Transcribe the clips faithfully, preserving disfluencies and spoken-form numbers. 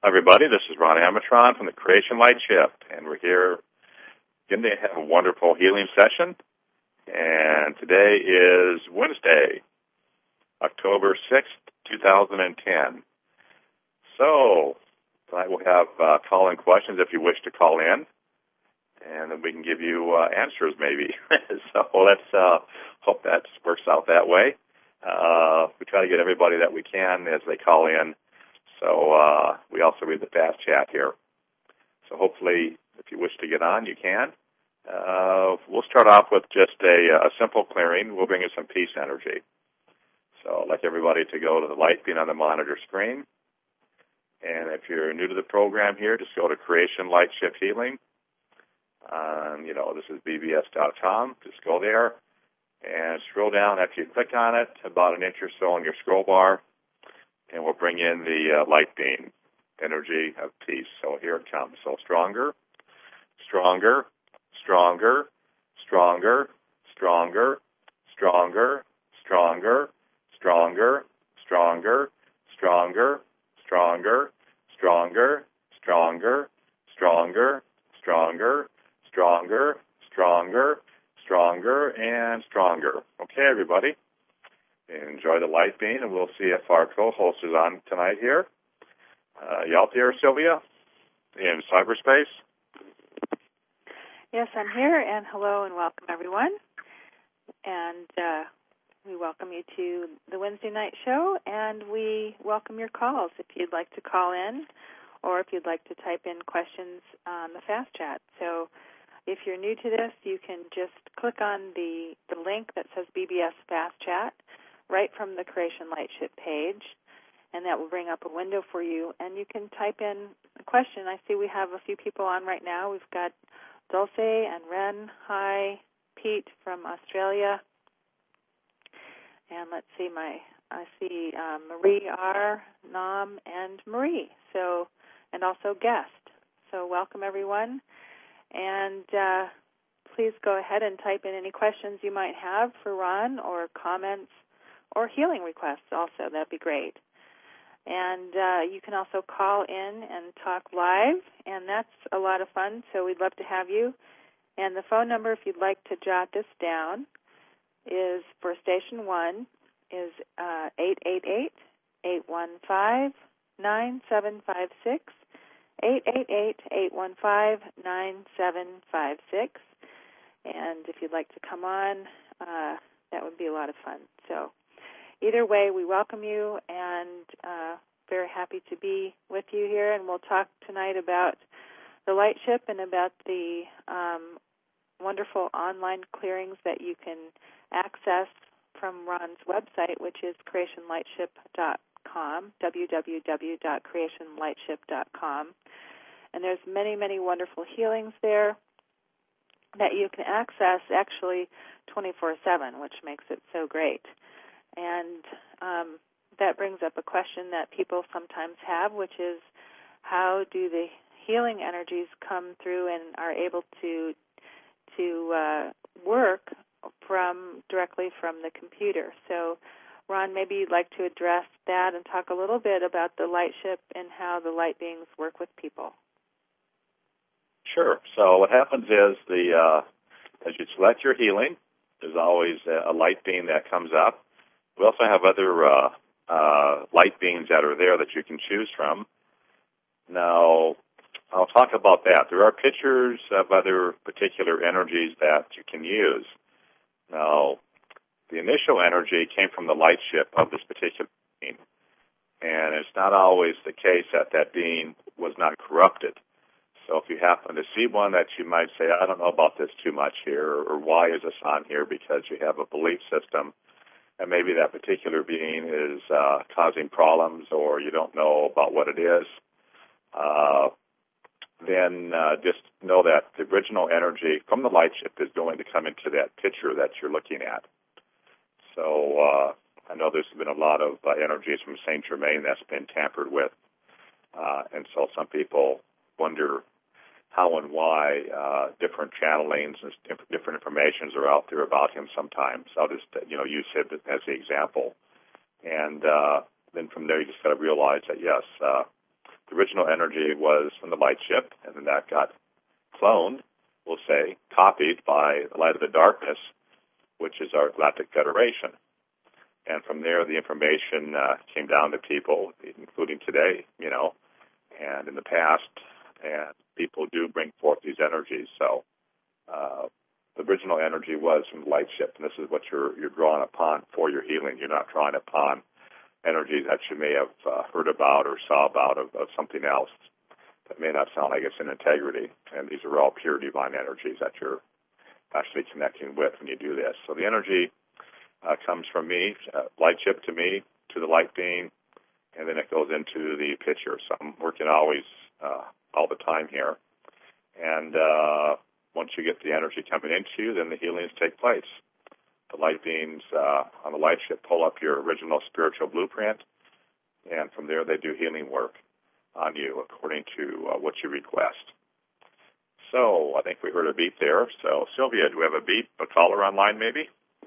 Hi, everybody. This is Ron Amatron from the Creation Light Shift, and we're here again to have a wonderful healing session. And today is Wednesday, October sixth, two thousand ten. So tonight we'll have uh, call-in questions if you wish to call in, and then we can give you uh, answers maybe. So let's uh, hope that works out that way. Uh, we try to get everybody that we can as they call in. So uh, we also read the fast chat here. So hopefully, if you wish to get on, you can. Uh, we'll start off with just a, a simple clearing. We'll bring you some peace energy. So I'd like everybody to go to the light being on the monitor screen. And if you're new to the program here, just go to Creation Light Shift Healing. Um, you know, this is B B S dot com. Just go there and scroll down. After you click on it, about an inch or so on your scroll bar, and we'll bring in the uh, light beam, energy of peace. So here it comes. So stronger, stronger, stronger, stronger, stronger, stronger, stronger, stronger, stronger, stronger, stronger, stronger, stronger, stronger, stronger, stronger, stronger, stronger, and stronger. Okay, everybody. Enjoy the light beam, and we'll see if our co-host is on tonight here. Uh, you out there, Sylvia, in cyberspace? Yes, I'm here, and hello and welcome, everyone. And uh, we welcome you to the Wednesday night show, and we welcome your calls if you'd like to call in or if you'd like to type in questions on the fast chat. So if you're new to this, you can just click on the, the link that says B B S Fast Chat right from the Creation Light Shift page, and that will bring up a window for you, and you can type in a question. I see we have a few people on right now. We've got Dulce and Ren. Hi, Pete from Australia. And let's see, my I see um, Marie R., Nam, and Marie, so and also guest. So welcome, everyone. And uh, please go ahead and type in any questions you might have for Ron or comments or healing requests also. That'd be great. And uh, you can also call in and talk live, and that's a lot of fun, so we'd love to have you. And the phone number, if you'd like to jot this down, is for Station one, is uh, eight eight eight, eight one five, nine seven five six, eight eight eight, eight one five, nine seven five six. And if you'd like to come on, uh, that would be a lot of fun. So either way, we welcome you, and uh, very happy to be with you here. And we'll talk tonight about the light ship and about the um, wonderful online clearings that you can access from Ron's website, which is creation light ship dot com, w w w dot creation light ship dot com. And there's many, many wonderful healings there that you can access actually twenty-four seven, which makes it so great. And um, that brings up a question that people sometimes have, which is how do the healing energies come through and are able to to uh, work from directly from the computer? So, Ron, maybe you'd like to address that and talk a little bit about the light ship and how the light beings work with people. Sure. So what happens is the uh, as you select your healing, there's always a light beam that comes up. We also have other uh, uh, light beams that are there that you can choose from. Now, I'll talk about that. There are pictures of other particular energies that you can use. Now, the initial energy came from the light ship of this particular being, and it's not always the case that that being was not corrupted. So if you happen to see one that you might say, I don't know about this too much here, or why is this on here, because you have a belief system, and maybe that particular being is uh, causing problems, or you don't know about what it is, uh, then uh, just know that the original energy from the light ship is going to come into that picture that you're looking at. So uh, I know there's been a lot of uh, energies from Saint Germain that's been tampered with, uh, and so some people wonder how and why uh, different channelings and different informations are out there about him sometimes. I'll just, you know, use him as the example. And uh, then from there, you just got to realize that, yes, uh, the original energy was from the light ship, and then that got cloned, we'll say, copied by the light of the darkness, which is our Galactic Federation. And from there, the information uh, came down to people, including today, you know, and in the past, and people do bring forth these energies. So uh, the original energy was from the light ship, and this is what you're you're drawing upon for your healing. You're not drawing upon energies that you may have uh, heard about or saw about of, of something else that may not sound like it's in integrity. And these are all pure divine energies that you're actually connecting with when you do this. So the energy uh, comes from me, uh, light ship to me, to the light being, and then it goes into the pitcher. So I'm working always, uh, all the time here. And uh, once you get the energy coming into you, then the healings take place. The light beings uh, on the light ship pull up your original spiritual blueprint, and from there they do healing work on you according to uh, what you request. So I think we heard a beep there. So, Sylvia, do we have a beep, a caller online maybe?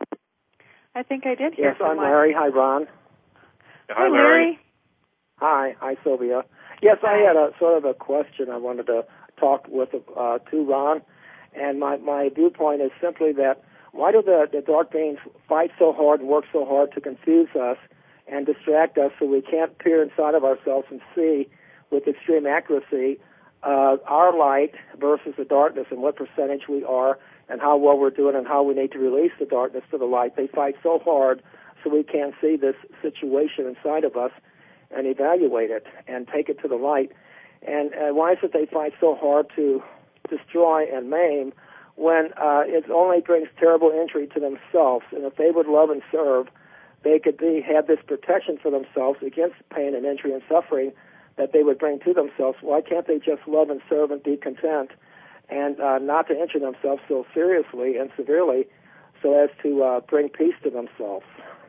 I think I did hear Yes, I'm someone. Larry. Hi, Ron. Yeah, hi, Larry. Hi. Hi, Sylvia. Yes, I had a sort of a question I wanted to talk with uh, to Ron, and my, my viewpoint is simply that why do the, the dark beings fight so hard and work so hard to confuse us and distract us so we can't peer inside of ourselves and see with extreme accuracy uh, our light versus the darkness and what percentage we are and how well we're doing and how we need to release the darkness to the light? They fight so hard so we can't see this situation inside of us and evaluate it and take it to the light. And uh, why is it they fight so hard to destroy and maim when uh, it only brings terrible injury to themselves? And if they would love and serve, they could be have this protection for themselves against pain and injury and suffering that they would bring to themselves. Why can't they just love and serve and be content and uh, not to injure themselves so seriously and severely so as to uh, bring peace to themselves?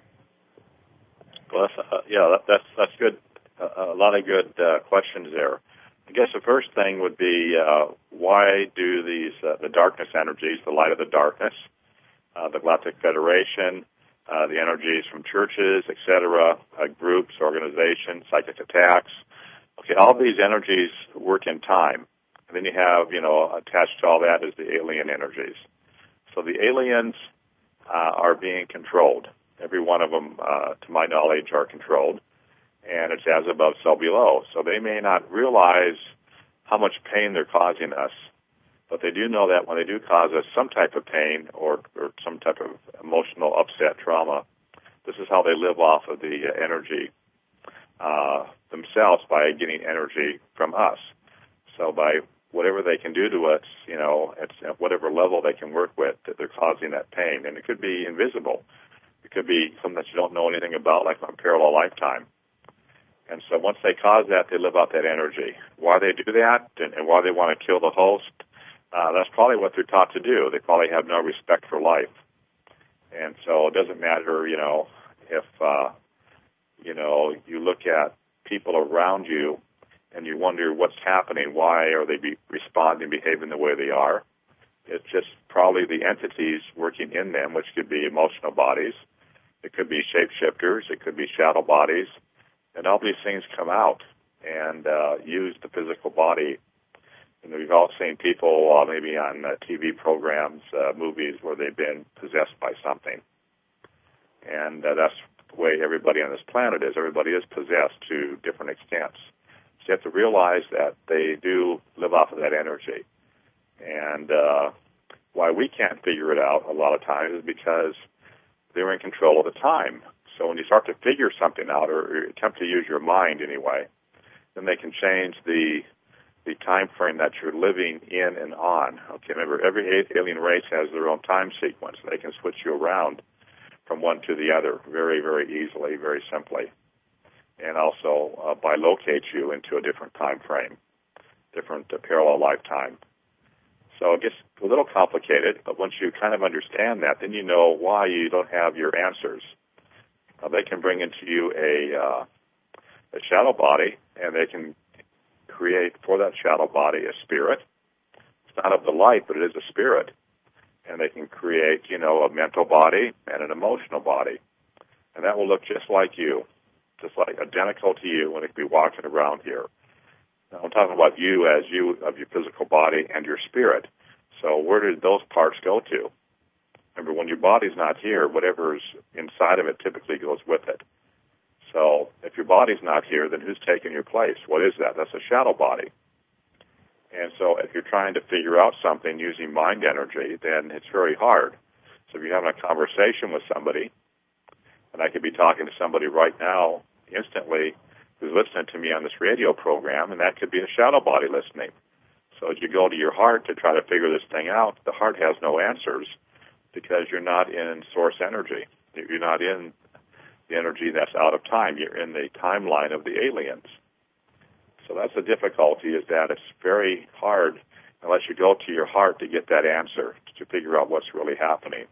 Well, that's, uh, yeah, that, that's that's good. Uh, a lot of good uh, questions there. I guess the first thing would be uh, why do these uh, the darkness energies, the light of the darkness, uh, the Galactic Federation, uh, the energies from churches, et cetera, uh, groups, organizations, psychic attacks. Okay, all these energies work in time. And then you have, you know, attached to all that is the alien energies. So the aliens uh, are being controlled. Every one of them, uh, to my knowledge, are controlled. And it's as above, so below. So they may not realize how much pain they're causing us, but they do know that when they do cause us some type of pain or, or some type of emotional upset, trauma, this is how they live off of the uh, energy uh, themselves by getting energy from us. So by whatever they can do to us, you know, at, at whatever level they can work with, that they're causing that pain. And it could be invisible. It could be something that you don't know anything about, like a parallel lifetime. And so once they cause that, they live out that energy. Why they do that and, and why they want to kill the host, uh, that's probably what they're taught to do. They probably have no respect for life. And so it doesn't matter, you know, if, uh, you know, you look at people around you and you wonder what's happening, why are they be responding, behaving the way they are. It's just probably the entities working in them, which could be emotional bodies. It could be shapeshifters. It could be shadow bodies. And all these things come out and uh, use the physical body. And we've all seen people uh, maybe on uh, T V programs, uh, movies, where they've been possessed by something. And uh, that's the way everybody on this planet is. Everybody is possessed to different extents. So you have to realize that they do live off of that energy. And uh, why we can't figure it out a lot of times is because they're in control of the time. So when you start to figure something out or attempt to use your mind anyway, then they can change the the time frame that you're living in and on. Okay, remember, every alien race has their own time sequence. They can switch you around from one to the other very, very easily, very simply, and also uh, bilocate you into a different time frame, different uh, parallel lifetime. So it gets a little complicated, but once you kind of understand that, then you know why you don't have your answers. Uh, they can bring into you a, uh, a shadow body, and they can create for that shadow body a spirit. It's not of the light, but it is a spirit. And they can create, you know, a mental body and an emotional body. And that will look just like you, just like identical to you when it can be walking around here. Now, I'm talking about you as you of your physical body and your spirit. So where did those parts go to? Remember, when your body's not here, whatever's inside of it typically goes with it. So if your body's not here, then who's taking your place? What is that? That's a shadow body. And so if you're trying to figure out something using mind energy, then it's very hard. So if you're having a conversation with somebody, and I could be talking to somebody right now instantly who's listening to me on this radio program, and that could be a shadow body listening. So as you go to your heart to try to figure this thing out, the heart has no answers because you're not in source energy. You're not in the energy that's out of time. You're in the timeline of the aliens. So that's the difficulty, is that it's very hard unless you go to your heart to get that answer, to figure out what's really happening.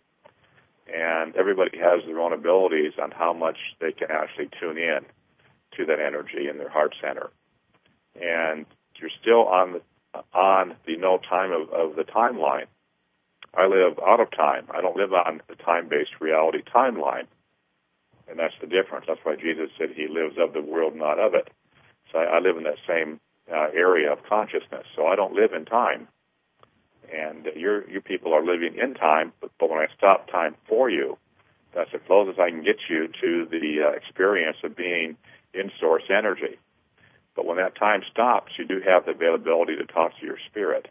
And everybody has their own abilities on how much they can actually tune in to that energy in their heart center. And you're still on the on the no time of, of the timeline. I live out of time. I don't live on the time-based reality timeline. And that's the difference. That's why Jesus said he lives of the world, not of it. So I, I live in that same uh, area of consciousness. So I don't live in time. And your you people are living in time, but, but when I stop time for you, that's as close as I can get you to the uh, experience of being in source energy. But when that time stops, you do have the availability to talk to your spirit.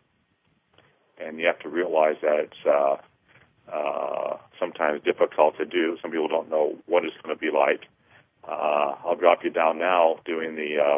And you have to realize that it's uh, uh, sometimes difficult to do. Some people don't know what it's going to be like. Uh, I'll drop you down now doing the uh,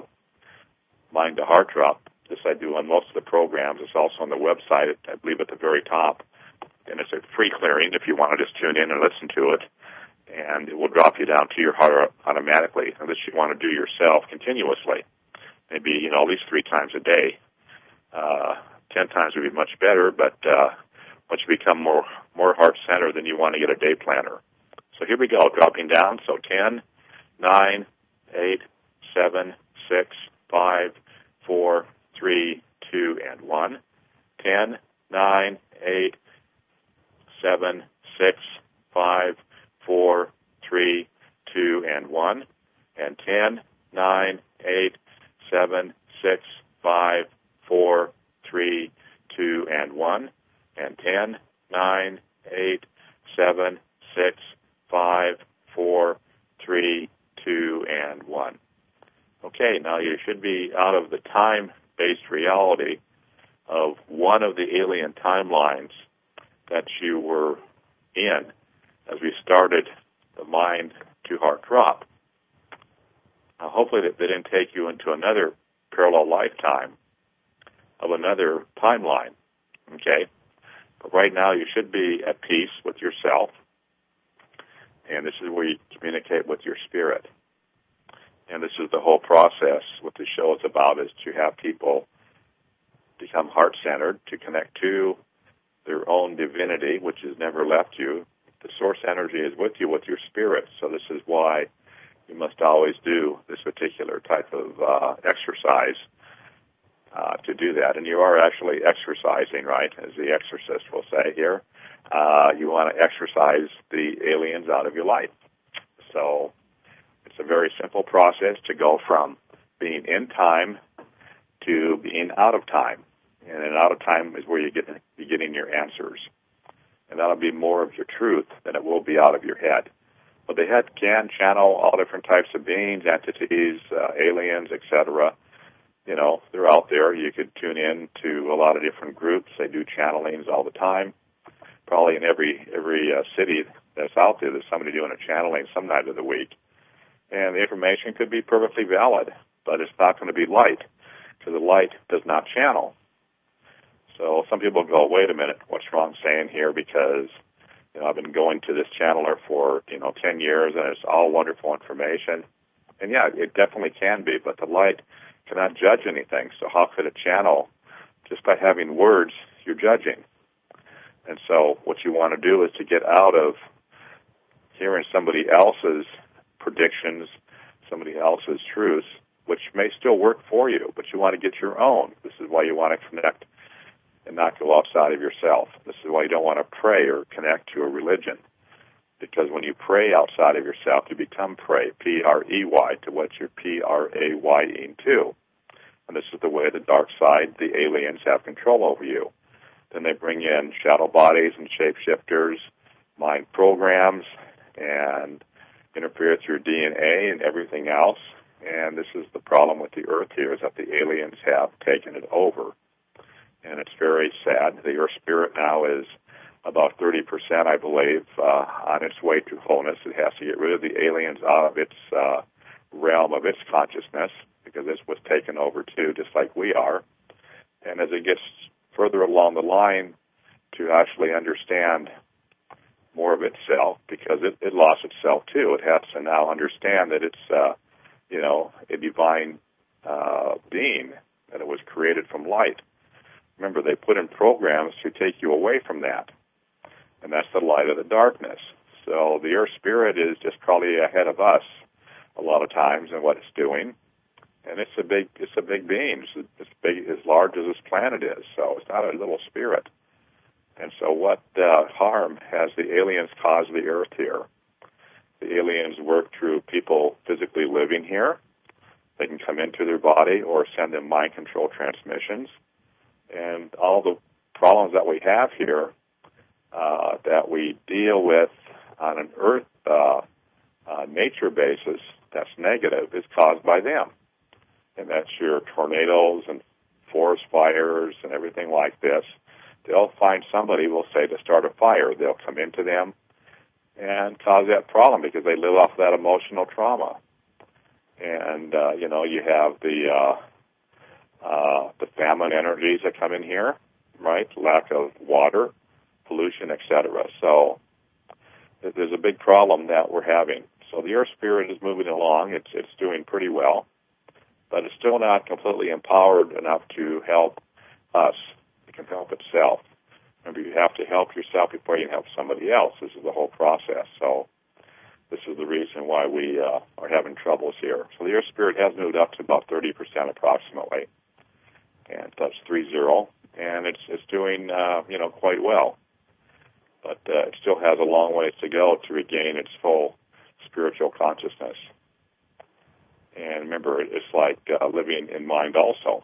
mind to heart drop. This I do on most of the programs. It's also on the website, I believe, at the very top. And it's a free clearing if you want to just tune in and listen to it. And it will drop you down to your heart automatically, unless you want to do yourself continuously. Maybe, you know, at least three times a day. Uh, ten times would be much better, but uh, once you become more, more heart-centered, then you want to get a day planner. So here we go, dropping down. So ten, nine, eight, seven, six, five, four, three, two, and one. ten, nine, eight, seven, six, five, four, three, two, and one. And ten, nine, eight, seven, six, five, four, three, two, and one. And ten, nine, eight, seven, six, five, four, three, two, and one. Okay, now you should be out of the time-based reality of one of the alien timelines that you were in as we started the mind to heart drop. Now, hopefully that they didn't take you into another parallel lifetime of another timeline, okay? But right now you should be at peace with yourself, and this is where you communicate with your spirit. And this is the whole process. What the show is about is to have people become heart-centered, to connect to their own divinity, which has never left you. The source energy is with you, with your spirit. So this is why you must always do this particular type of uh, exercise uh, to do that. And you are actually exercising, right, as the exorcist will say here. Uh, you want to exorcise the aliens out of your life. So it's a very simple process to go from being in time to being out of time. And then out of time is where you get you're getting your answers. And that'll be more of your truth than it will be out of your head. But the head can channel all different types of beings, entities, uh, aliens, et cetera. You know, they're out there. You could tune in to a lot of different groups. They do channelings all the time. Probably in every every uh, city that's out there, there's somebody doing a channeling some night of the week. And the information could be perfectly valid, but it's not going to be light, because the light does not channel. So some people go, wait a minute, what's wrong saying here? Because, you know, I've been going to this channeler for, you know, ten years, and it's all wonderful information. And, yeah, it definitely can be, but the light cannot judge anything. So how could it channel? Just by having words, you're judging. And so what you want to do is to get out of hearing somebody else's predictions, somebody else's truths, which may still work for you, but you want to get your own. This is why you want to connect and not go outside of yourself. This is why you don't want to pray or connect to a religion, because when you pray outside of yourself, you become prey, P R E Y, to what you're P R A Y ing to. And this is the way the dark side, the aliens, have control over you. Then they bring in shadow bodies and shapeshifters, mind programs, and interfere with your D N A and everything else. And this is the problem with the Earth here, is that the aliens have taken it over. And it's very sad. The Earth spirit now is about thirty percent, I believe, uh, on its way to wholeness. It has to get rid of the aliens out of its uh, realm of its consciousness, because this was taken over too, just like we are. And as it gets further along the line to actually understand more of itself, because it, it lost itself too, it has to now understand that it's, uh, you know, a divine uh, being, that it was created from light. Remember, they put in programs to take you away from that, and that's the light of the darkness. So the Earth Spirit is just probably ahead of us a lot of times in what it's doing, and it's a big, it's a big being. It's, it's big, as large as this planet is. So it's not a little spirit. And so, what uh, harm has the aliens caused the Earth here? The aliens work through people physically living here. They can come into their body or send them mind control transmissions. And all the problems that we have here uh, that we deal with on an Earth uh, uh, nature basis that's negative is caused by them. And that's your tornadoes and forest fires and everything like this. They'll find somebody, we'll say, to start a fire. They'll come into them and cause that problem because they live off that emotional trauma. And, uh, you know, you have the uh, uh, the famine energies that come in here, right? Lack of water, pollution, et cetera. So there's a big problem that we're having. So the Earth Spirit is moving along. It's it's doing pretty well, but it's still not completely empowered enough to help us. It can help itself. Remember, you have to help yourself before you can help somebody else. This is the whole process. So this is the reason why we uh, are having troubles here. So the Earth Spirit has moved up to about thirty percent approximately, and that's three zero, and it's it's doing uh, you know quite well. But uh, it still has a long ways to go to regain its full spiritual consciousness. And remember, it's like uh, living in mind also.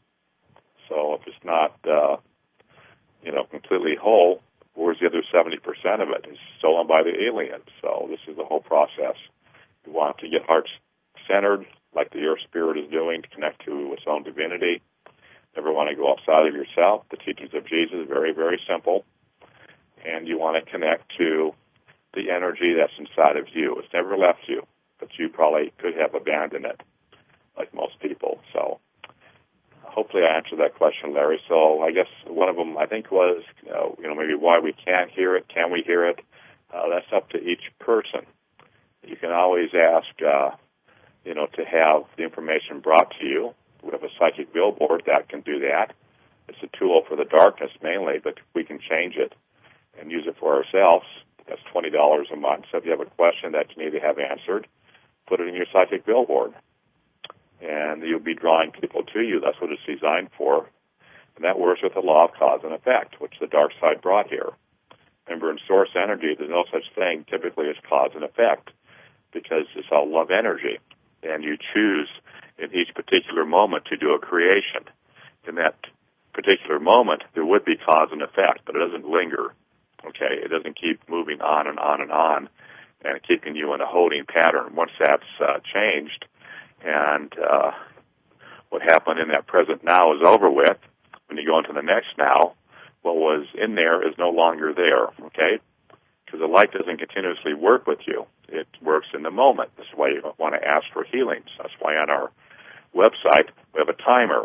So if it's not, uh, you know, completely whole, where's the other seventy percent of it? It's stolen by the aliens. So this is the whole process. You want to get heart-centered, like the Earth Spirit is doing, to connect to its own divinity. Never want to go outside of yourself. The teachings of Jesus, very, very simple. And you want to connect to the energy that's inside of you. It's never left you, but you probably could have abandoned it, like most people. So hopefully I answered that question, Larry. So I guess one of them, I think, was, you know, you know maybe why we can't hear it. Can we hear it? Uh, that's up to each person. You can always ask, uh, you know, to have the information brought to you. We have a psychic billboard that can do that. It's a tool for the darkness mainly, but we can change it and use it for ourselves. That's twenty dollars a month. So if you have a question that you need to have answered, put it in your psychic billboard. And you'll be drawing people to you. That's what it's designed for. And that works with the law of cause and effect, which the dark side brought here. Remember, in source energy, there's no such thing typically as cause and effect, because it's all love energy. And you choose in each particular moment to do a creation. In that particular moment, there would be cause and effect, but it doesn't linger. Okay, it doesn't keep moving on and on and on and keeping you in a holding pattern. Once that's uh, changed and uh, what happened in that present now is over with, when you go into the next now, what was in there is no longer there, okay? Because the light doesn't continuously work with you. It works in the moment. That's why you want to ask for healings. That's why on our website we have a timer.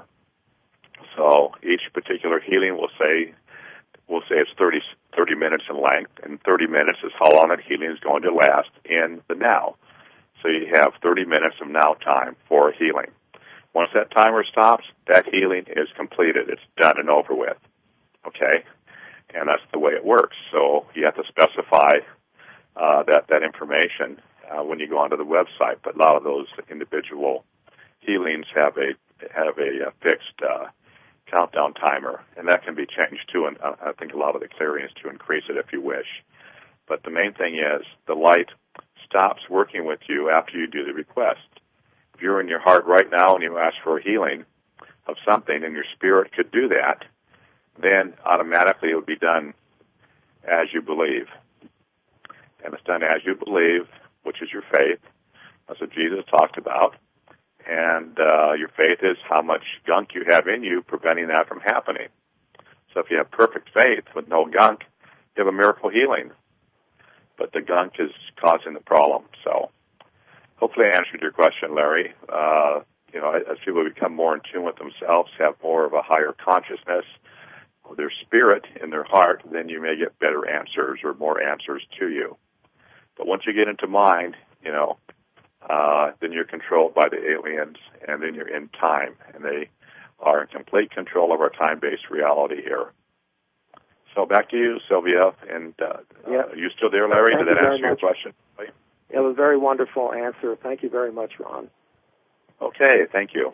So each particular healing will say, we'll say it's thirty, thirty minutes in length, and thirty minutes is how long that healing is going to last in the now. So you have thirty minutes of now time for healing. Once that timer stops, that healing is completed. It's done and over with. Okay? And that's the way it works. So you have to specify uh, that, that information uh, when you go onto the website. But a lot of those individual healings have a have a, a fixed uh, countdown timer, and that can be changed too, and uh, I think a lot of the clearings to increase it if you wish. But the main thing is the light stops working with you after you do the request. If you're in your heart right now and you ask for a healing, of something and your spirit could do that, then automatically it would be done as you believe. And it's done as you believe, which is your faith. That's what Jesus talked about. And uh, your faith is how much gunk you have in you preventing that from happening. So if you have perfect faith with no gunk, you have a miracle healing. But the gunk is causing the problem. So hopefully I answered your question, Larry. Uh, you know, as people become more in tune with themselves, have more of a higher consciousness of their spirit in their heart, then you may get better answers or more answers to you. But once you get into mind, you know, uh, then you're controlled by the aliens, and then you're in time, and they are in complete control of our time-based reality here. So back to you, Sylvia. And uh, yeah. uh, are you still there, Larry? Thank Did that you answer your much. question? It was a very wonderful answer. Thank you very much, Ron. Okay, thank you.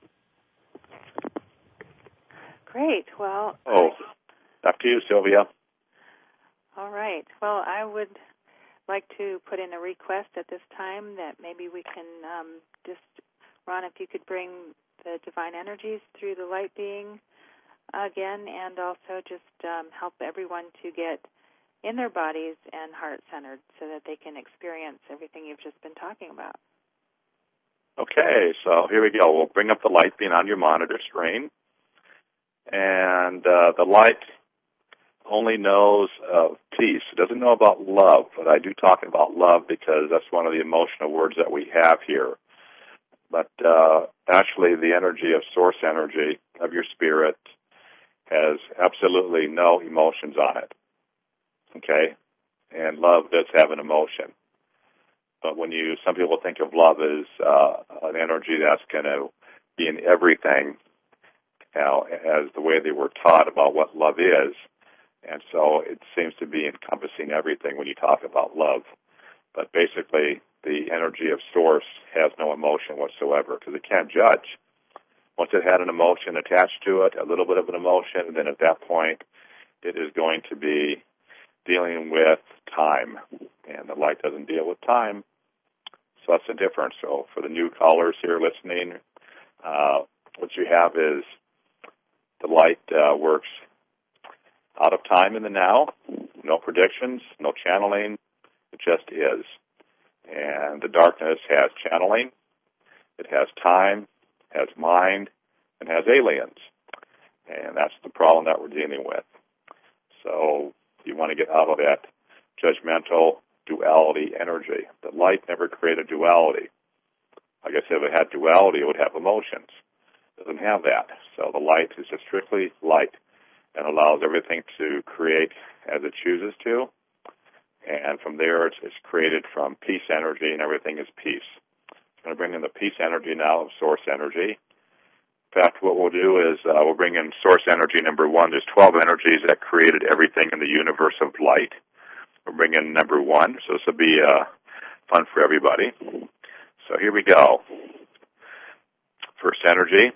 Great. Well. Oh, back to you, Sylvia. All right. Well, I would like to put in a request at this time that maybe we can um, just, Ron, if you could bring the divine energies through the light being again, and also just um, help everyone to get in their bodies and heart-centered so that they can experience everything you've just been talking about. Okay, so here we go. We'll bring up the light being on your monitor screen. And uh, the light only knows of peace. It doesn't know about love, but I do talk about love because that's one of the emotional words that we have here. But uh, actually the energy of source energy of your spirit has absolutely no emotions on it. Okay? And love does have an emotion. But when you, some people think of love as uh, an energy that's going to be in everything, you know, as the way they were taught about what love is. And so it seems to be encompassing everything when you talk about love. But basically, the energy of source has no emotion whatsoever because it can't judge. Once it had an emotion attached to it, a little bit of an emotion, then at that point, it is going to be dealing with time. And the light doesn't deal with time. So that's the difference. So for the new callers here listening, uh, what you have is the light uh, works out of time in the now, no predictions, no channeling, it just is. And the darkness has channeling, it has time, has mind, and has aliens. And that's the problem that we're dealing with. So you want to get out of that judgmental duality energy. The light never created duality. I guess if it had duality, it would have emotions. It doesn't have that. So the light is just strictly light and allows everything to create as it chooses to. And from there, it's, it's created from peace energy, and everything is peace. I'm going to bring in the peace energy now of source energy. In fact, what we'll do is uh, we'll bring in source energy number one. There's twelve energies that created everything in the universe of light. We'll bring in number one, so this will be uh, fun for everybody. So here we go. First energy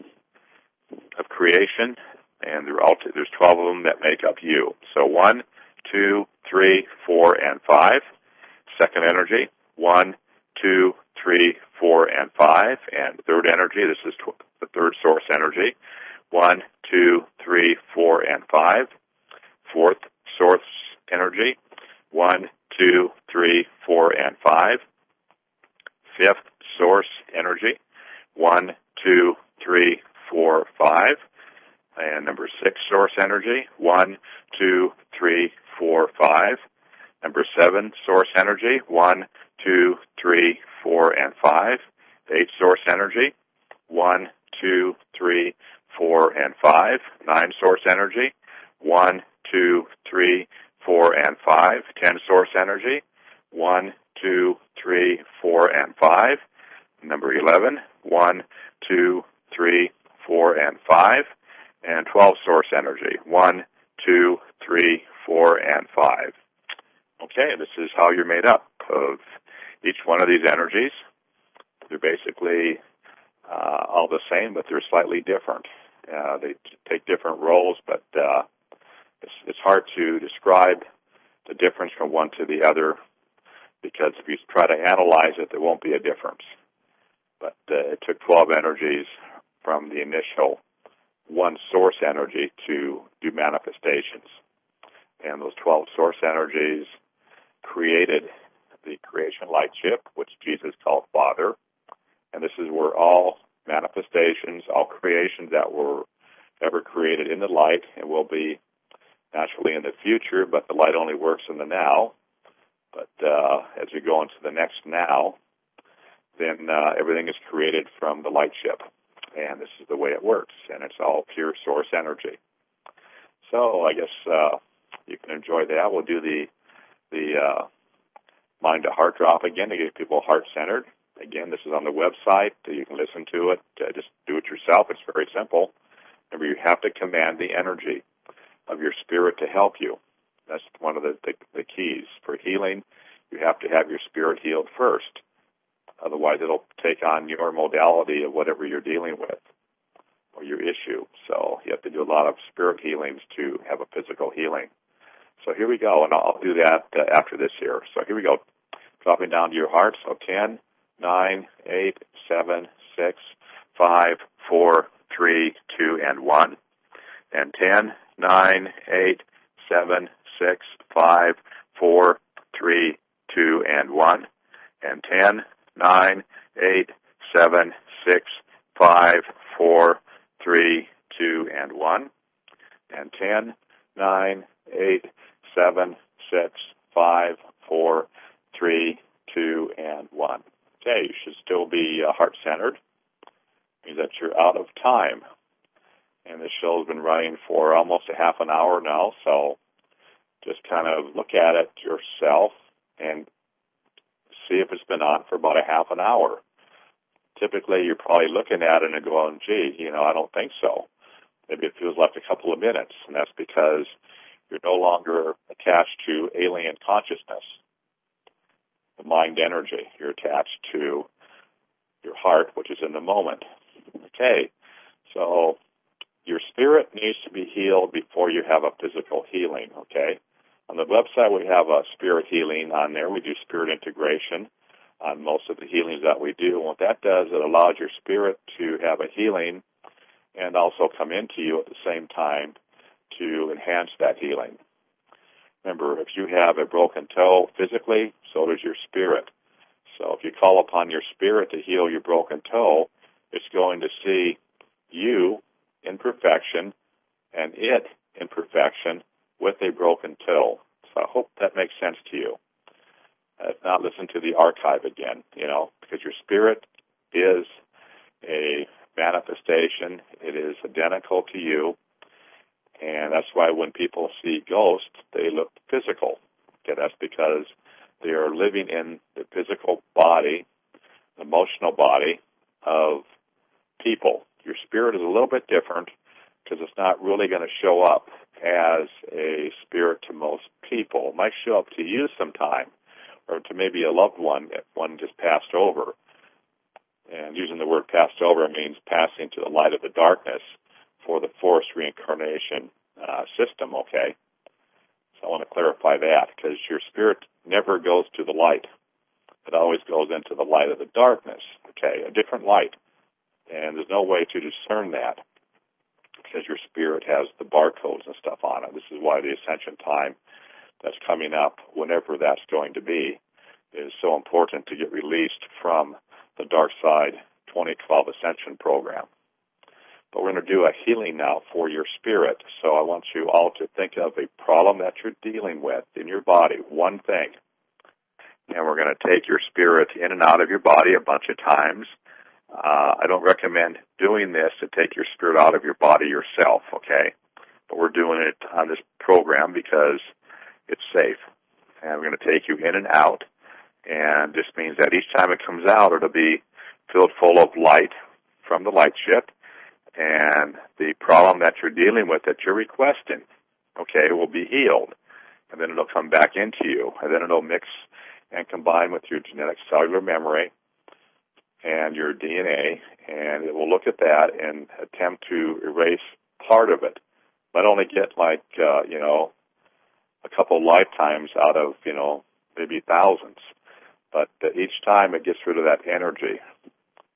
of creation, and there are all, there's twelve of them that make up you. So one, two, three, four, and five. Second energy, one, two, three, four, and five. And third energy, this is tw- the third source energy, one, two, three, four, and five. Fourth source energy, one, two, three, four, and five. Fifth source energy, one, two, three, four, five. And number six source energy, one, two, three, four, five. Number seven source energy, one, two, three, four, and five. Eight source energy, one, two, three, four, and five. Nine source energy, one, two, three, four, and five. Ten source energy, one, two, three, four, and five. Number eleven, one, two, three, four, and five. And twelve source energy, one, two, three, four, and five. Okay, this is how you're made up of each one of these energies. They're basically uh, all the same, but they're slightly different. Uh, they t- take different roles, but uh, it's, it's hard to describe the difference from one to the other because if you try to analyze it, there won't be a difference. But uh, it took twelve energies from the initial one source energy to do manifestations. And those twelve source energies created the creation light chip, which Jesus called Father. And this is where all manifestations, all creations that were ever created in the light and will be naturally in the future, but the light only works in the now. But uh, as we go into the next now, then uh, everything is created from the light chip. And this is the way it works, and it's all pure source energy. So I guess uh, you can enjoy that. We'll do the the uh, mind to heart drop again to get people heart-centered. Again, this is on the website. You can listen to it. Uh, just do it yourself. It's very simple. Remember, you have to command the energy of your spirit to help you. That's one of the, the, the keys. For healing, you have to have your spirit healed first. Otherwise, it'll take on your modality of whatever you're dealing with or your issue. So you have to do a lot of spirit healings to have a physical healing. So here we go, and I'll do that uh, after this here. So here we go. Dropping down to your heart. So ten, nine, eight, seven, six, five, four, three, two, and one. And ten, nine, eight, seven, six, five, four, three, two, and one. And ten, nine, eight, seven, six, five, four, three, two, and one. And ten, nine, eight, seven, six, five, four, three, two, and one. Okay, you should still be uh, heart-centered. Means that you're out of time. And this show has been running for almost a half an hour now, so just kind of look at it yourself and see if it's been on for about a half an hour. Typically, you're probably looking at it and going, gee, you know, I don't think so. Maybe it feels like a couple of minutes, and that's because you're no longer attached to alien consciousness, the mind energy. You're attached to your heart, which is in the moment. Okay, so your spirit needs to be healed before you have a physical healing, okay? On the website, we have a spirit healing on there. We do spirit integration on most of the healings that we do. And what that does, it allows your spirit to have a healing and also come into you at the same time to enhance that healing. Remember, if you have a broken toe physically, so does your spirit. So if you call upon your spirit to heal your broken toe, it's going to see you in perfection and it in perfection with a broken toe. So I hope that makes sense to you. Uh, now listen to the archive again, you know, because your spirit is a manifestation. It is identical to you. And that's why when people see ghosts, they look physical. Okay, that's because they are living in the physical body, emotional body of people. Your spirit is a little bit different because it's not really going to show up as a spirit to most people. It might show up to you sometime, or to maybe a loved one if one just passed over. And using the word passed over means passing to the light of the darkness for the forced reincarnation uh, system, okay? So I want to clarify that, because your spirit never goes to the light. It always goes into the light of the darkness, okay, a different light. And there's no way to discern that, because your spirit has the barcodes and stuff on it. This is why the ascension time that's coming up, whenever that's going to be, is so important to get released from the Dark Side twenty twelve Ascension program. But we're going to do a healing now for your spirit. So I want you all to think of a problem that you're dealing with in your body, one thing. And we're going to take your spirit in and out of your body a bunch of times. Uh, I don't recommend doing this to take your spirit out of your body yourself, okay? But we're doing it on this program because it's safe. And we're going to take you in and out. And this means that each time it comes out, it'll be filled full of light from the light ship. And the problem that you're dealing with, that you're requesting, okay, will be healed. And then it'll come back into you. And then it'll mix and combine with your genetic cellular memory and your D N A, and it will look at that and attempt to erase part of it. Might only get like, uh, you know, a couple lifetimes out of, you know, maybe thousands. But uh, each time it gets rid of that energy.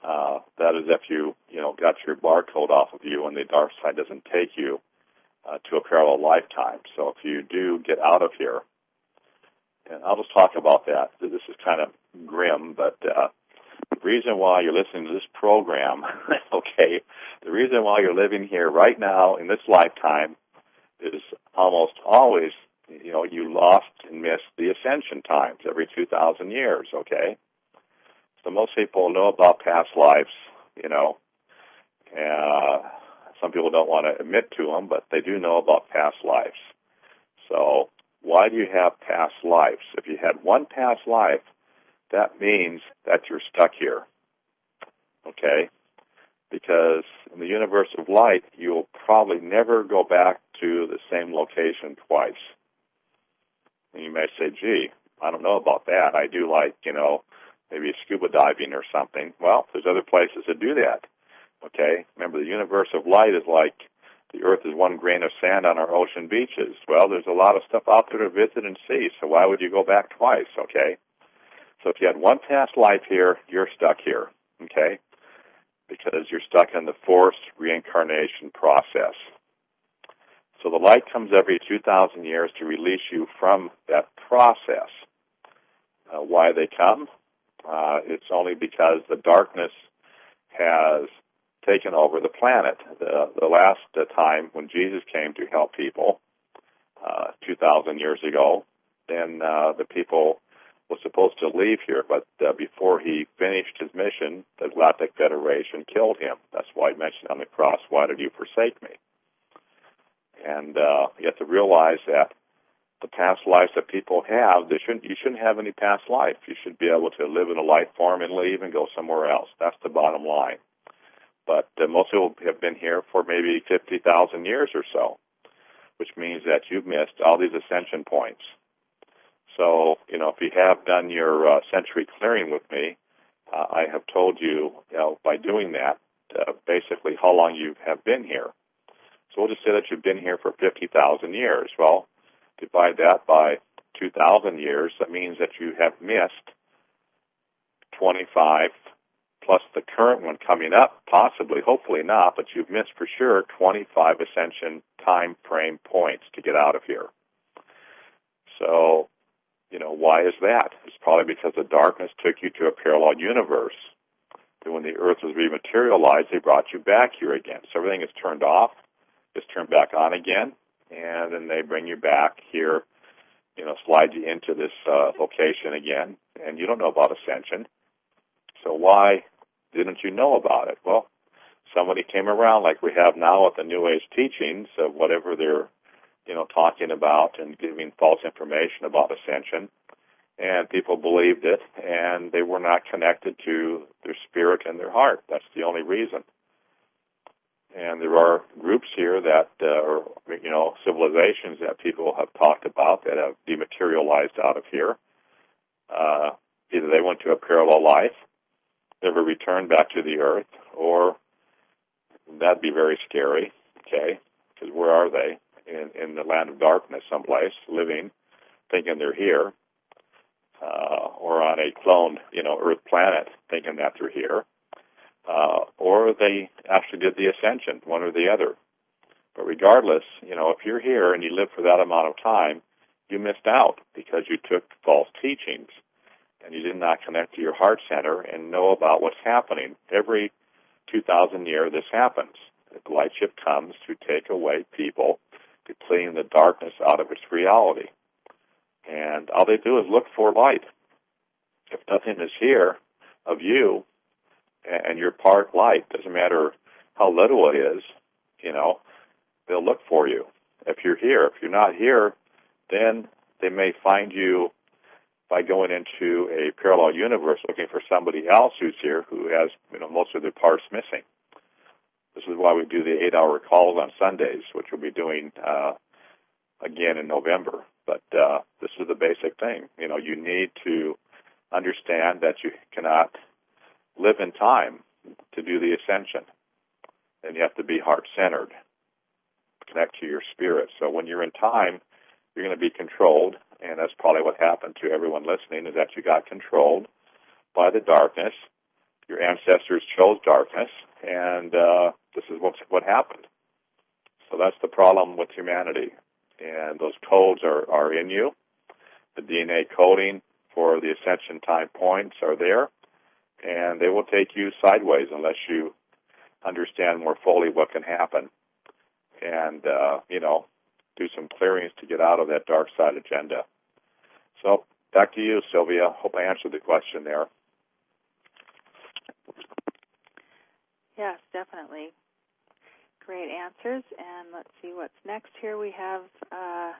Uh, that is if you, you know, got your barcode off of you and the dark side doesn't take you uh, to a parallel lifetime. So if you do get out of here, and I'll just talk about that. This is kind of grim, but uh, the reason why you're listening to this program, okay, the reason why you're living here right now in this lifetime is almost always, you know, you lost and missed the ascension times every two thousand years, okay? So most people know about past lives, you know. Uh, some people don't want to admit to them, but they do know about past lives. So why do you have past lives? If you had one past life, that means that you're stuck here, okay? Because in the universe of light, you'll probably never go back to the same location twice. And you may say, gee, I don't know about that. I do like, you know, maybe scuba diving or something. Well, there's other places that do that, okay? Remember, the universe of light is like the earth is one grain of sand on our ocean beaches. Well, there's a lot of stuff out there to visit and see, so why would you go back twice, okay? So if you had one past life here, you're stuck here, okay? Because you're stuck in the forced reincarnation process. So the light comes every two thousand years to release you from that process. Uh, why they come? Uh, it's only because the darkness has taken over the planet. The, the last uh, time when Jesus came to help people, uh, two thousand years ago, then uh, the people were supposed to leave here, but uh, before he finished his mission, the Galactic Federation killed him. That's why he mentioned on the cross, why did you forsake me? And uh, you have to realize that the past lives that people have, they shouldn't, you shouldn't have any past life. You should be able to live in a life form and leave and go somewhere else. That's the bottom line. But uh, most people have been here for maybe fifty thousand years or so, which means that you've missed all these ascension points. So, you know, if you have done your uh, century clearing with me, uh, I have told you, you know, by doing that, uh, basically how long you have been here. So we'll just say that you've been here for fifty thousand years. Well, divide that by two thousand years, that means that you have missed twenty-five plus the current one coming up, possibly, hopefully not, but you've missed for sure twenty-five ascension time frame points to get out of here. So, you know, why is that? It's probably because the darkness took you to a parallel universe. And when the earth was rematerialized, they brought you back here again. So everything is turned off, is turned back on again, and then they bring you back here, you know, slide you into this uh, location again, and you don't know about ascension. So why didn't you know about it? Well, somebody came around like we have now with the New Age teachings of whatever they're, you know, talking about and giving false information about ascension, and people believed it, and they were not connected to their spirit and their heart. That's the only reason. And there are groups here that, uh, or, you know, civilizations that people have talked about that have dematerialized out of here. Uh, either they went to a parallel life, never returned back to the earth, or that'd be very scary, okay, because where are they? In, in the land of darkness someplace, living, thinking they're here, uh, or on a cloned, you know, Earth planet, thinking that they're here. Uh, or they actually did the ascension, one or the other. But regardless, you know, if you're here and you live for that amount of time, you missed out because you took false teachings and you did not connect to your heart center and know about what's happening. Every two thousand years this happens. The light ship comes to take away people, to clean the darkness out of its reality. And all they do is look for light. If nothing is here of you, and you're part light, doesn't matter how little it is, you know, they'll look for you. If you're here, if you're not here, then they may find you by going into a parallel universe looking for somebody else who's here who has, you know, most of their parts missing. This is why we do the eight-hour calls on Sundays, which we'll be doing uh, again in November. But uh, this is the basic thing. You know, you need to understand that you cannot live in time to do the ascension. And you have to be heart-centered, connect to your spirit. So when you're in time, you're going to be controlled, and that's probably what happened to everyone listening, is that you got controlled by the darkness your ancestors chose darkness, and uh, this is what what happened. So that's the problem with humanity. And those codes are, are in you. The D N A coding for the ascension time points are there, and they will take you sideways unless you understand more fully what can happen and, uh, you know, do some clearings to get out of that dark side agenda. So back to you, Sylvia. Hope I answered the question there. Yes, definitely. Great answers. And let's see what's next here. We have a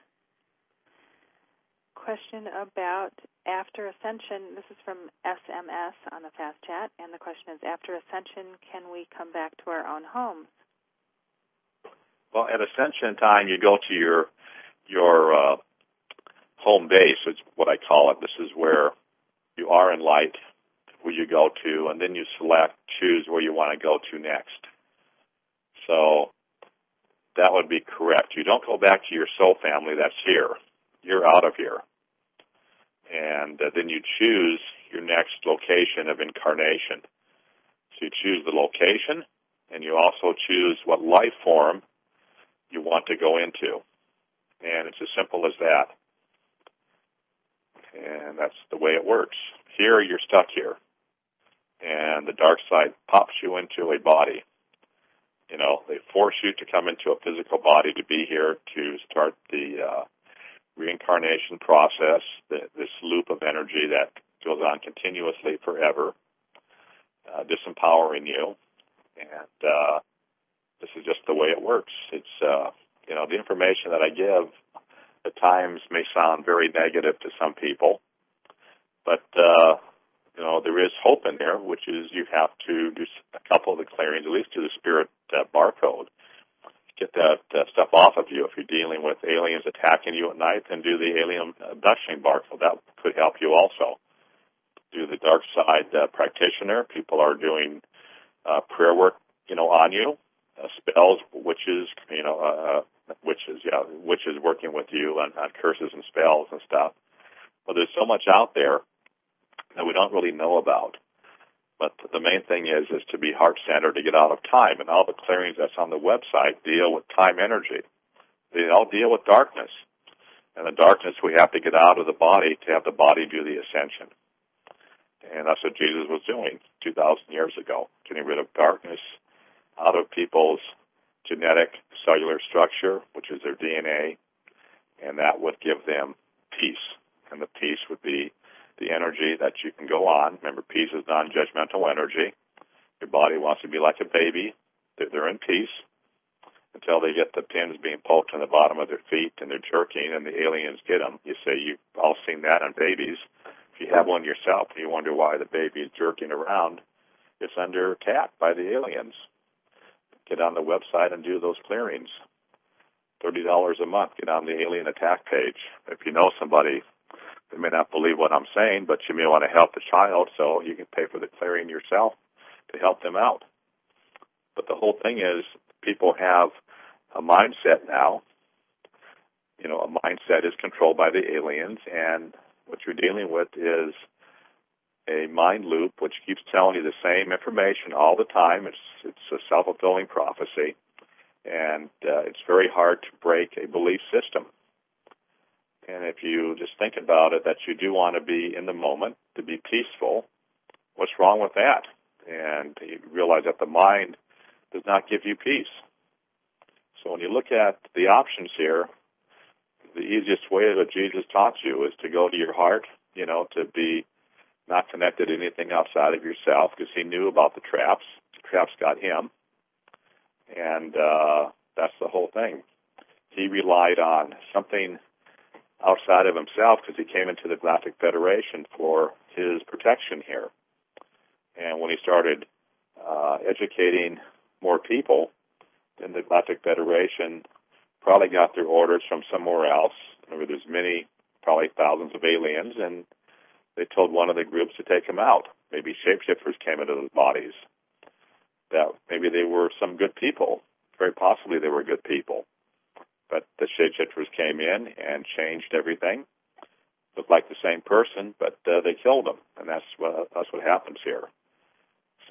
question about after ascension. This is from S M S on the Fast Chat, and the question is, after ascension, can we come back to our own homes? Well, at ascension time, you go to your your uh, home base. It's what I call it. This is where you are in light, who you go to, and then you select, choose where you want to go to next. So that would be correct. You don't go back to your soul family that's here. You're out of here. And uh, then you choose your next location of incarnation. So you choose the location, and you also choose what life form you want to go into. And it's as simple as that. And that's the way it works. Here, you're stuck here. And the dark side pops you into a body. You know, they force you to come into a physical body to be here to start the uh, reincarnation process, the, this loop of energy that goes on continuously forever, uh, disempowering you. And uh, this is just the way it works. It's, uh, you know, the information that I give at times may sound very negative to some people, but, uh, you know, there is hope in there, which is you have to do a couple of the clearings, at least to the spirit uh, barcode. Get that uh, stuff off of you. If you're dealing with aliens attacking you at night, then do the alien abduction barcode. That could help you also. Do the dark side uh, practitioner. People are doing uh, prayer work, you know, on you. Uh, spells, witches, you know, uh, witches, yeah, witches working with you on, on curses and spells and stuff. Well, there's so much out there that we don't really know about. But the main thing is is to be heart-centered, to get out of time. And all the clearings that's on the website deal with time energy. They all deal with darkness. And the darkness we have to get out of the body to have the body do the ascension. And that's what Jesus was doing two thousand years ago, getting rid of darkness out of people's genetic cellular structure, which is their D N A, and that would give them peace. And the peace would be the energy that you can go on. Remember, peace is non-judgmental energy. Your body wants to be like a baby. They're in peace until they get the pins being poked in the bottom of their feet and they're jerking and the aliens get them. You say you've all seen that on babies. If you have one yourself and you wonder why the baby is jerking around, it's under attack by the aliens. Get on the website and do those clearings. thirty dollars a month. Get on the alien attack page. If you know somebody, they may not believe what I'm saying, but you may want to help the child, so you can pay for the clearing yourself to help them out. But the whole thing is, people have a mindset now. You know, a mindset is controlled by the aliens, and what you're dealing with is a mind loop which keeps telling you the same information all the time. It's it's a self-fulfilling prophecy, and uh, it's very hard to break a belief system. And if you just think about it, that you do want to be in the moment, to be peaceful, what's wrong with that? And you realize that the mind does not give you peace. So when you look at the options here, the easiest way that Jesus taught you is to go to your heart, you know, to be not connected to anything outside of yourself, because he knew about the traps. The traps got him. And uh, that's the whole thing. He relied on something outside of himself because he came into the Galactic Federation for his protection here. And when he started uh, educating more people, then the Galactic Federation probably got their orders from somewhere else. Remember, there's many, probably thousands of aliens, and they told one of the groups to take them out. Maybe shapeshifters came into those bodies. That maybe they were some good people. Very possibly they were good people. But the shapeshifters came in and changed everything. Looked like the same person, but uh, they killed them, and that's what that's what happens here.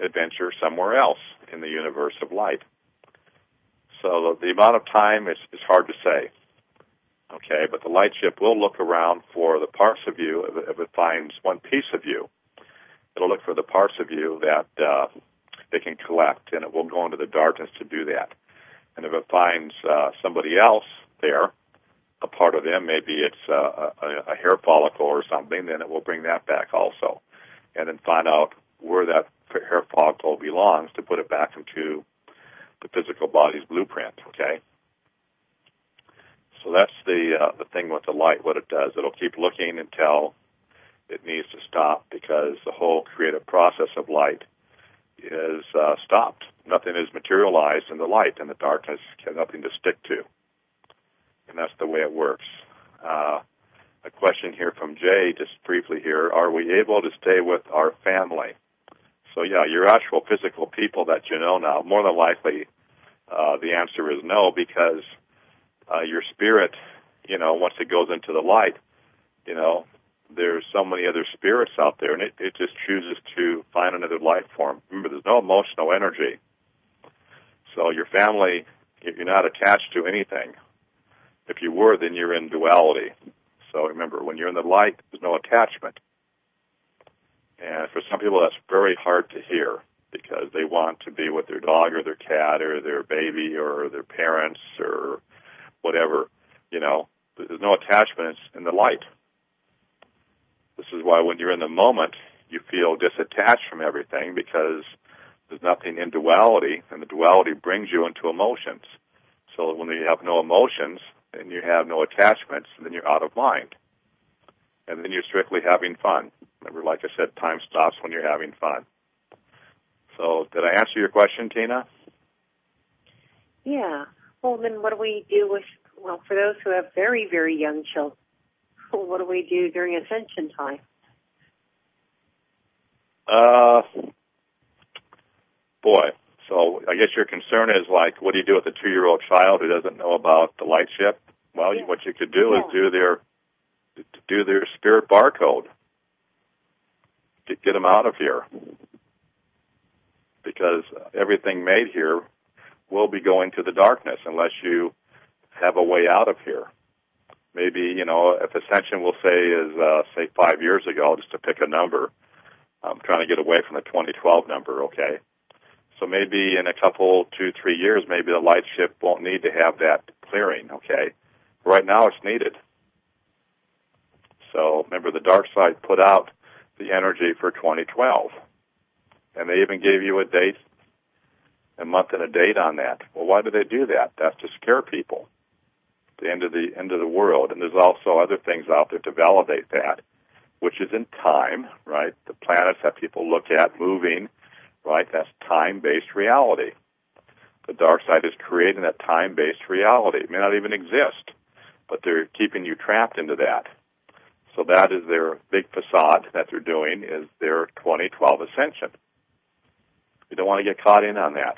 adventure somewhere else in the universe of light. So the amount of time is, is hard to say. Okay, but the light ship will look around for the parts of you. If it, if it finds one piece of you, it'll look for the parts of you that uh, it can collect, and it will go into the darkness to do that. And if it finds uh, somebody else there, a part of them, maybe it's uh, a, a hair follicle or something, then it will bring that back also. And then find out where that hair follicle belongs to put it back into the physical body's blueprint, okay? So that's the uh, the thing with the light, what it does. It'll keep looking until it needs to stop, because the whole creative process of light is uh, stopped. Nothing is materialized in the light, and the darkness has nothing to stick to. And that's the way it works. Uh, a question here from Jay, just briefly here. Are we able to stay with our family? So, yeah, your actual physical people that you know now, more than likely uh, the answer is no, because uh, your spirit, you know, once it goes into the light, you know, there's so many other spirits out there, and it, it just chooses to find another life form. Remember, there's no emotional energy. So your family, if you're not attached to anything, if you were, then you're in duality. So remember, when you're in the light, there's no attachment. And for some people, that's very hard to hear, because they want to be with their dog or their cat or their baby or their parents or whatever. You know, there's no attachment in the light. This is why when you're in the moment, you feel disattached from everything, because there's nothing in duality, and the duality brings you into emotions. So when you have no emotions and you have no attachments, then you're out of mind. And then you're strictly having fun. Remember, like I said, time stops when you're having fun. So did I answer your question, Tina? Yeah. Well, then what do we do with, well, for those who have very, very young children, what do we do during ascension time? Uh, boy, so I guess your concern is like, what do you do with a two-year-old child who doesn't know about the light ship? Well, yeah. What you could do yeah. is do their do their spirit barcode. Get, get them out of here, because everything made here will be going to the darkness unless you have a way out of here. Maybe, you know, if ascension, we'll say, is, uh, say, five years ago, just to pick a number. I'm trying to get away from the twenty twelve number, okay? So maybe in a couple, two, three years, maybe the light ship won't need to have that clearing, okay? Right now it's needed. So remember, the dark side put out the energy for twenty twelve. And they even gave you a date, a month and a date on that. Well, why do they do that? That's to scare people. The end of the end of the world. And there's also other things out there to validate that, which is in time, right? The planets that people look at moving, right? That's time-based reality. The dark side is creating that time-based reality. It may not even exist, but they're keeping you trapped into that. So that is their big facade that they're doing, is their twenty twelve ascension. You don't want to get caught in on that.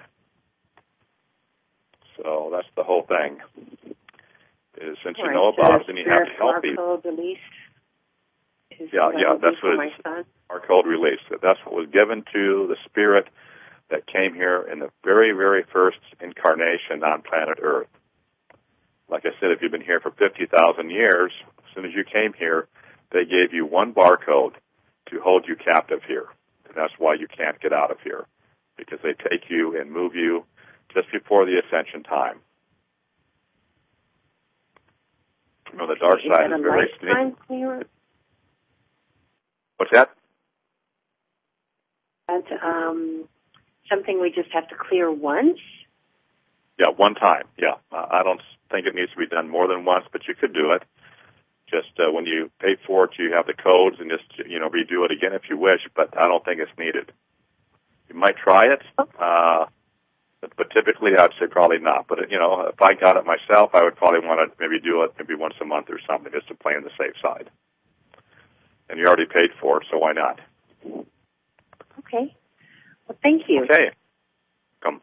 So that's the whole thing. Is since right, you know about it, then you have to help people. Yeah, yeah, that's what it's, our code release. That's what was given to the spirit that came here in the very, very first incarnation on planet Earth. Like I said, if you've been here for fifty thousand years, as soon as you came here, they gave you one barcode to hold you captive here. And that's why you can't get out of here, because they take you and move you just before the ascension time. You know, the dark is side that is very sneaky. What's that? That's um, something we just have to clear once? Yeah, one time, yeah. Uh, I don't think it needs to be done more than once, but you could do it. Just uh, when you pay for it, you have the codes, and just, you know, redo it again if you wish, but I don't think it's needed. You might try it, uh, but, but typically I'd say probably not. But, you know, if I got it myself, I would probably want to maybe do it maybe once a month or something, just to play on the safe side. And you already paid for it, so why not? Okay. Well, thank you. Okay. Come.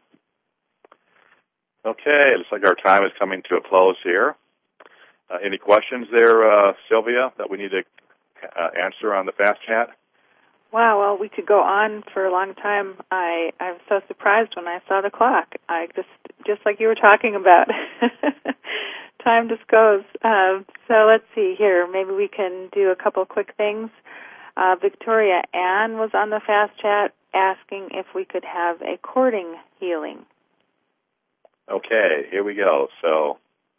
Okay, looks like our time is coming to a close here. Uh, any questions there, uh, Sylvia, that we need to uh, answer on the Fast Chat? Wow, well, we could go on for a long time. I I was so surprised when I saw the clock. I just just like you were talking about. Time just goes. Um, so let's see here. Maybe we can do a couple quick things. Uh, Victoria Ann was on the fast chat asking if we could have a cording healing. Okay, here we go. So,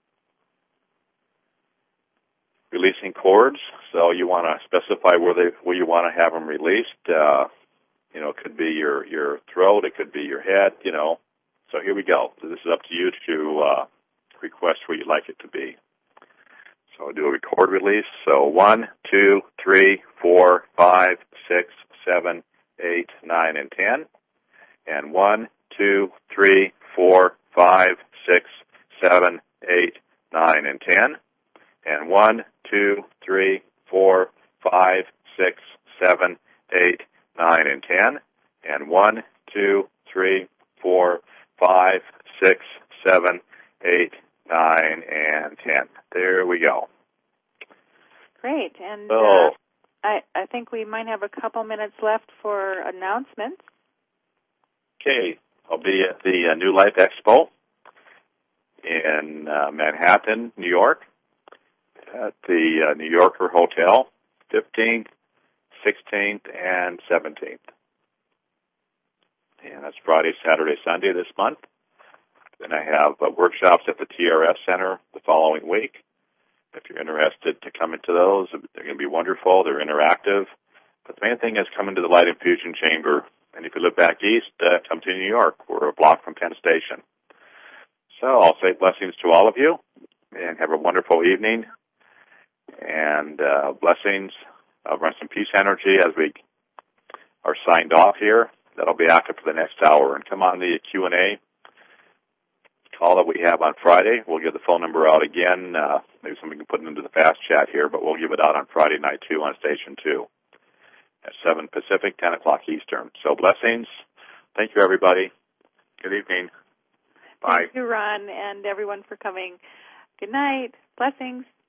releasing cords. So you want to specify where they where you want to have them released. Uh, you know, it could be your your throat. It could be your head. You know. So here we go. So this is up to you to uh, request where you'd like it to be. So I'll do a record release. So one, two, three, four, five, six, seven, eight, nine, and ten. And one, two, three, four, five, six, seven, eight, nine, and ten. And one, two, three, four, five, six, seven, eight, nine, and ten. And one, two, three, four, five, six, seven, eight, nine, and ten. There we go. Great. And so, uh, I, I think we might have a couple minutes left for announcements. Okay. I'll be at the uh, New Life Expo in uh, Manhattan, New York, at the uh, New Yorker Hotel, fifteenth, sixteenth, and seventeenth. And that's Friday, Saturday, Sunday this month. Then I have uh, workshops at the T R S Center the following week. If you're interested to come into those, they're going to be wonderful. They're interactive. But the main thing is come into the Light Infusion Chamber. And if you live back east, uh, come to New York. We're a block from Penn Station. So I'll say blessings to all of you, and have a wonderful evening. And uh, blessings. I'll run some peace energy as we are signed off here. That'll be active for the next hour. And come on the Q and A call that we have on Friday. We'll give the phone number out again. Uh, maybe somebody can put it into the fast chat here, but we'll give it out on Friday night, too, on Station two at seven Pacific, ten o'clock Eastern. So blessings. Thank you, everybody. Good evening. Bye. Thank you, Ron, and everyone for coming. Good night. Blessings.